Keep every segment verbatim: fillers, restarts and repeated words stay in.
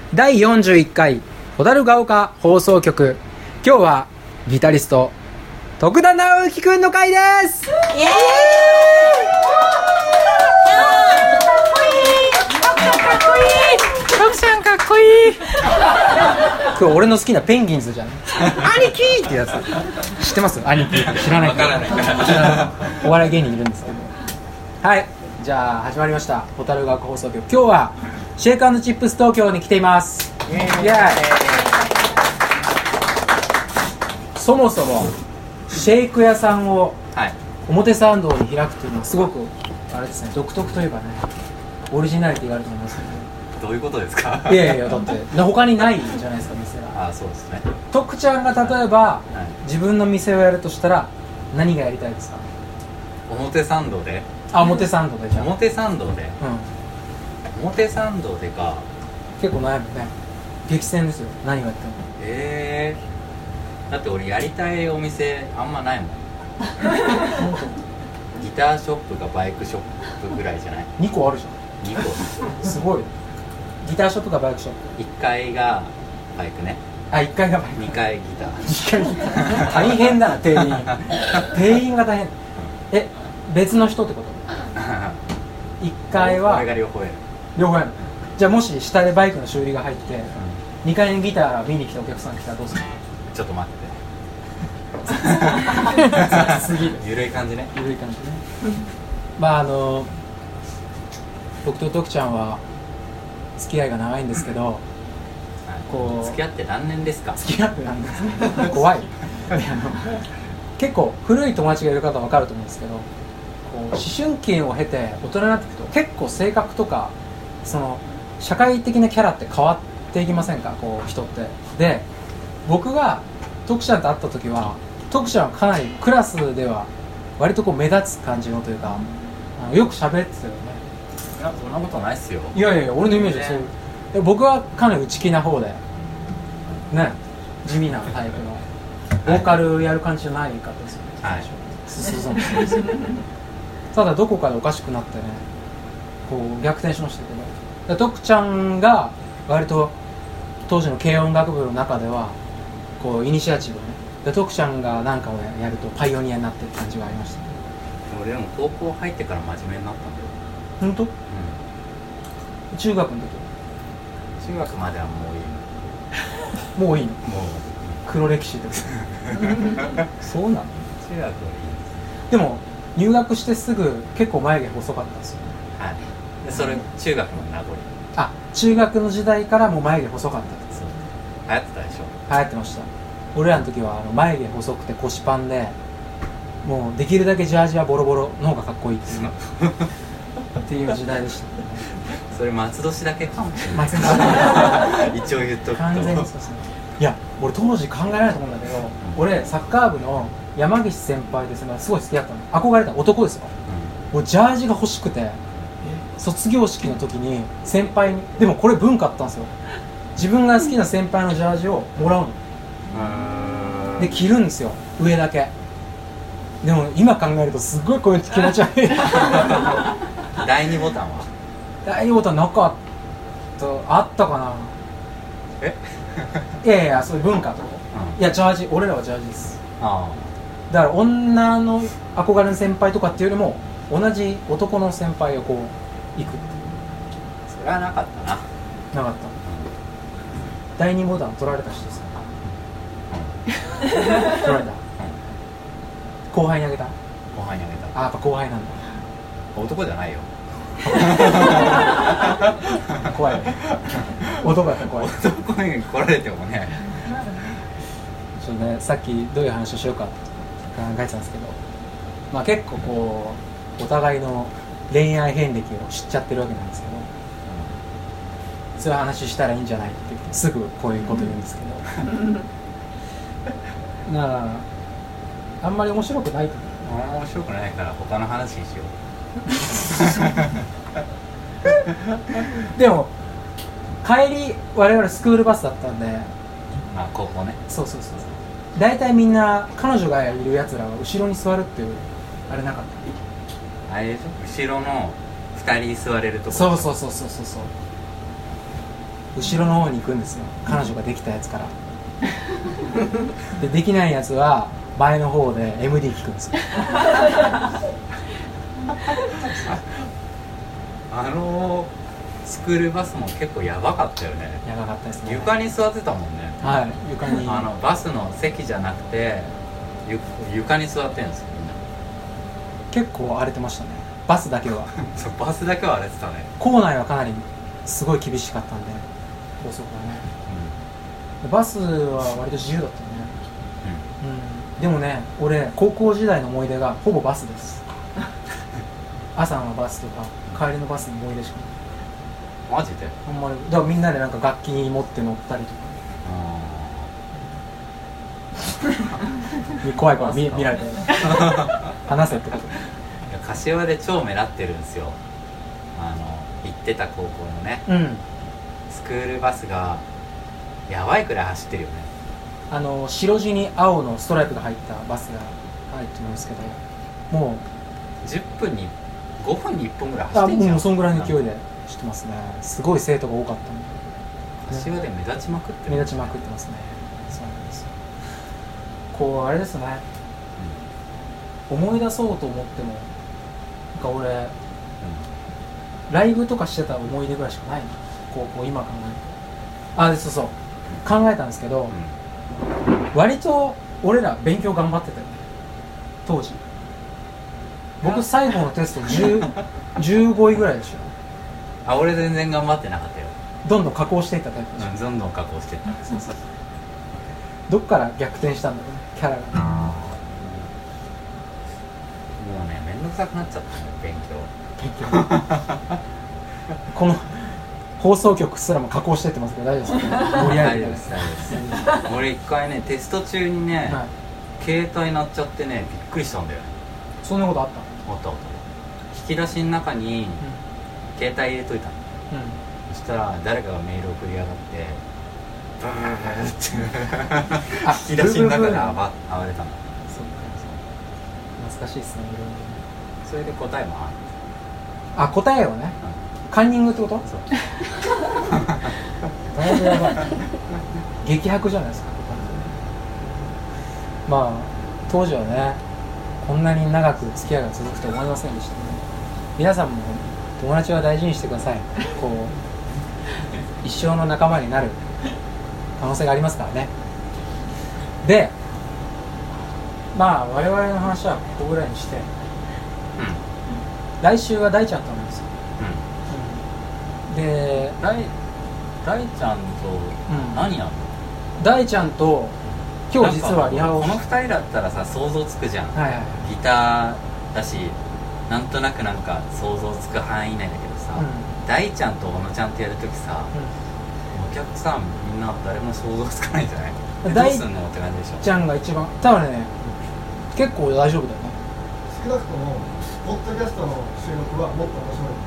だいよんじゅういっかい小樽が丘放送局、今日はギタリスト徳田直之くんの回です。イエーイ。徳さんかっこいい。今日俺の好きなペンギンズじゃん。兄貴ってやつ知ってます？兄貴って知らないからお笑い芸人いるんですけど。はい、じゃあ始まりました小樽が丘放送局。今日はシェイク&チップス東京に来ています。イエーイ。イエーイ。そもそもシェイク屋さんを表参道に開くというのはすごくあれですね、独特というかね、オリジナリティがあると思いますけど。どういうことですか？ いやいや、だって他にないじゃないですか、店が。 ああ、そうですね。 徳ちゃんが例えば、はい、自分の店をやるとしたら何がやりたいですか？ 表参道で。 あ、表参道で。じゃあ表参道で、うん、表参道でか。結構悩むね。激戦ですよ、何をやっても。 えー、だって俺やりたいお店あんまないもん。ギターショップかバイクショップぐらいじゃない？ にこあるじゃん。にこすごい。ギターショップかバイクショップ。 いっかいがバイクね。 あ、いっかいがバイク。 にかいギター。 にかいギター大変だな、店員店員が大変。え、別の人ってこと？いっかいは俺が両方やる。 両方やる。じゃあもし下でバイクの修理が入って、うん、にかいにギター見に来たお客さん来たらどうする？ ちょっと待って。 すぎる。 ゆるい感じね。 ゆるい感じね。まああの僕と徳ちゃんは付き合いが長いんですけど、はい、 こう付き合って何年ですか？ 付き合って何年ですか？怖い。あの結構古い友達がいる方は分かると思うんですけど、こう思春期を経て大人になっていくと結構性格とかその社会的なキャラって変わっていきませんか？こう人ってで、僕が徳ちゃんと会った時は徳ちゃんはかなりクラスでは割とこう目立つ感じのというか、あのよく喋ってたよね。 いや、そんなことないっすよ。 いやいやいや、俺のイメージはそういう、ね、僕はかなり内気な方でね、地味なタイプのボーカルやる感じじゃない方ですよね。はい、そうそうそうただどこかでおかしくなってね、こう逆転しましたけど、徳ちゃんが割と当時の軽音楽部の中ではこうイニシアチブをね、で徳ちゃんが何かをやるとパイオニアになってる感じがありましたね。 俺でも高校入ってから真面目になったんだよ。 本当？うん。中学の時？ 中学まではもういいの。もういいの？ もう黒歴史ですそうなの？ 中学はいい。 でも入学してすぐ結構眉毛細かったんですよね。 はい。でそれ中学の名残。 あ、中学の時代からもう眉毛細かったんです。 そう。流行ってたでしょ？ 流行ってました。俺らの時はあの眉毛細くて腰パンで、もうできるだけジャージはボロボロの方がかっこいいっていうっていう時代でした、ね、 それ松年だけかもしれない。 松年一応言っとくと完全にそうですね。いや、俺当時考えられないと思うんだけど、うん、俺サッカー部の山岸先輩ですね、すごい好きだったの。憧れた男ですよ、うん、もうジャージが欲しくて、卒業式の時に先輩に、でもこれ文化あったんですよ、自分が好きな先輩のジャージをもらうので着るんですよ、上だけ。でも今考えるとすごいこういう気持ち悪いだいにボタンは？ だいにボタンなかった、あったかな。 えいやいや、そういう文化とか、うん、いやジャージ、俺らはジャージです。ああ、だから女の憧れの先輩とかっていうよりも同じ男の先輩をこう行く。 それはなかったな。 なかった、うん、だいにボタン取られた人ですか？取られた、うん、後輩にあげた？ 後輩にあげた。 あ、やっぱ後輩なんだ。 男じゃないよ怖い男だったら怖い。 男に来られてもねちょっとね、さっきどういう話をしようか考えてたんですけど、まあ結構こうお互いの恋愛遍歴を知っちゃってるわけなんですけど、うん、そういう話したらいいんじゃないって言ってすぐこういうこと言うんですけどなあ、あんまり面白くないと思う。 面白くないから他の話にしようでも帰り我々スクールバスだったんで、 まあ高校ね。 そうそうそう、大体みんな彼女がいるやつらは後ろに座るっていうあれなかった？ あれでしょ、後ろのふたり座れるところ。 そうそうそうそうそうそう。 後ろの方に行くんですよ、彼女ができたやつからでできないやつは前の方で エムディー 聞くんですよあのスクールバスも結構やばかったよね。 やばかったですね。 床に座ってたもんね。 はい、床に。 あのバスの席じゃなくてゆ床に座ってるんですよ、みんな。 結構荒れてましたね、バスだけはそう、バスだけは荒れてたね。 構内はかなりすごい厳しかったんで、高速はね、うん、バスは割と自由だったよね、うんうん、でもね、俺高校時代の思い出がほぼバスです朝のバスとか帰りのバスの思い出しかない。 マジで？ あんまり。だからみんなでなんか楽器持って乗ったりとか怖い怖い 見, 見られて話せってこと。 いや、柏で超目立ってるんですよ、あの行ってた高校のね、うん、スクールバスがやばいくらい走ってるよね。 あの白地に青のストライプが入ったバスが入ってるんですけど、もうじゅっぷんにごふんにいっぽんぐらい走ってんじゃん。 あ、もうそんぐらいの勢いで走ってますね。すごい生徒が多かったんで、 柏で目立ちまくってる、 目立ちまくってますね。そうなんですよ。こうあれですね、うん、思い出そうと思ってもなんか俺、うん、ライブとかしてた思い出ぐらいしかないな、高校今考えると。あ、そうそう、考えたんですけど、うん、割と俺ら勉強頑張ってたよね、当時。僕最後のテストじゅうごいぐらいでしょ。 あ、俺全然頑張ってなかったよ。 どんどん加工していったタイプでしょ、 うん、どんどん加工していったそうそうどっから逆転したんだろうね、キャラが。もうね、めんどくさくなっちゃったね、勉強勉強この放送局すらも加工してってますけど大丈夫ですか？盛り上げて大丈夫です、大丈夫です俺一回ね、テスト中にね、はい、携帯鳴っちゃってね、びっくりしたんだよね。 そんなことあったの？あったあった。引き出しの中に、うん、携帯入れといたの、うん、そしたら誰かがメール送りやがってブーって引き出しの中で暴れたんだ。そうか、 懐かしいっすね、いろいろね。 それで答えもある。 あ、答えをね、うん、カンニングってこと？そうだいぶやばい激白じゃないですか。まあ当時はね、こんなに長く付き合いが続くと思いませんでしたね。皆さんも友達は大事にしてください。こう一生の仲間になる可能性がありますからね。で、まあ我々の話はここぐらいにして、うん、来週は大ちゃんと思うんですよ、うんうん、で大大ちゃんと何やんの、 うん、大ちゃんと今日実はリハをこのふたりだったらさ想像つくじゃん、はいはい、ギターだしなんとなくなんか想像つく範囲内だけどさ、うん、大ちゃんと小野ちゃんとやるときさ、うん、お客さんみんな誰も想像つかないんじゃない？どうすんのって感じでしょ。 大ちゃんが一番多分ね、結構大丈夫だよね。 少なくともポッドキャストの収録はもっと面白い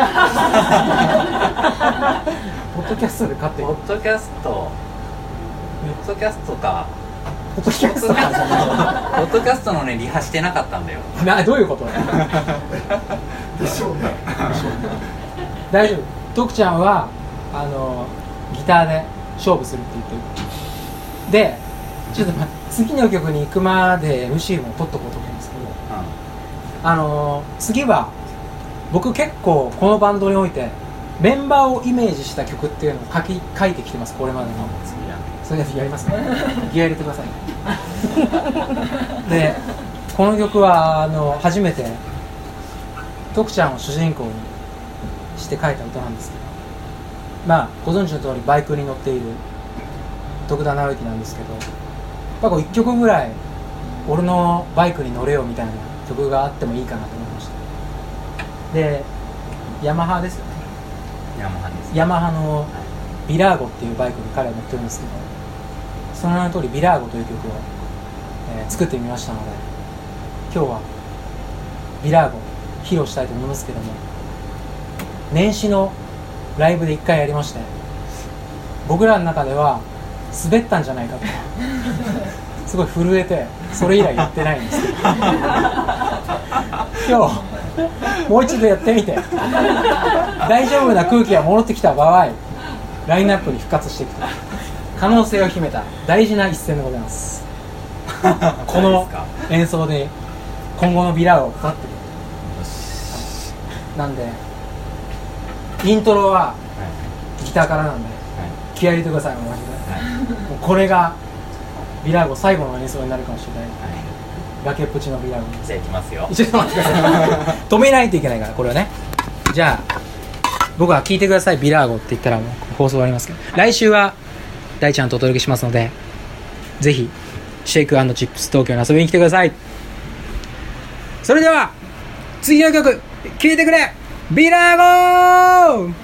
ポッドキャストで勝ってる。 ポッドキャストポッドキャストかポッドキャストかじゃないポッドキャストのね、リハしてなかったんだよ。 な、どういうこと？ でしょうね。 大丈夫。徳ちゃんはあのギターで勝負するって言ってる。で、ちょっと、ま、次の曲に行くまで エムシー も取っとこうと思うんですけど、うん、あの次は僕結構このバンドにおいてメンバーをイメージした曲っていうのを書き書いてきてます。これまでの。それでやりますね。ギア入れてくださいね。で、この曲はあの初めて徳ちゃんを主人公にして書いた歌なんですけど、まあご存知の通りバイクに乗っている徳田直之なんですけど、やっぱこういっきょくぐらい俺のバイクに乗れよみたいな曲があってもいいかなと思いました。で、ヤマハですよね。 ヤマハです。 ヤマハのビラーゴっていうバイクに彼は乗ってるんですけど、その名の通りビラーゴという曲を、えー、作ってみましたので、今日はビラーゴ披露したいと思いますけども、年始のライブでいっかいやりまして、僕らの中では滑ったんじゃないかとすごい震えて、それ以来やってないんですけど今日もう一度やってみて大丈夫な空気が戻ってきた場合、 ラインナップに復活していくと可能性を秘めた大事な一戦でございますこの演奏で今後のビラーゴを語っていく。なんでイントロはギターからなんで、はい、気合い入れてください。マジで、はい、もうこれがビラーゴ最後の演奏になるかもしれない、はい、崖っぷちのビラーゴ。 じゃあいきますよ。 ちょっと待ってください止めないといけないからこれはね。じゃあ僕は聞いてくださいビラーゴって言ったらもう放送終わりますけど、来週は大ちゃんとお届けしますのでぜひシェイク&チップス東京に遊びに来てください。それでは次の曲聴いてくれビラーゴー。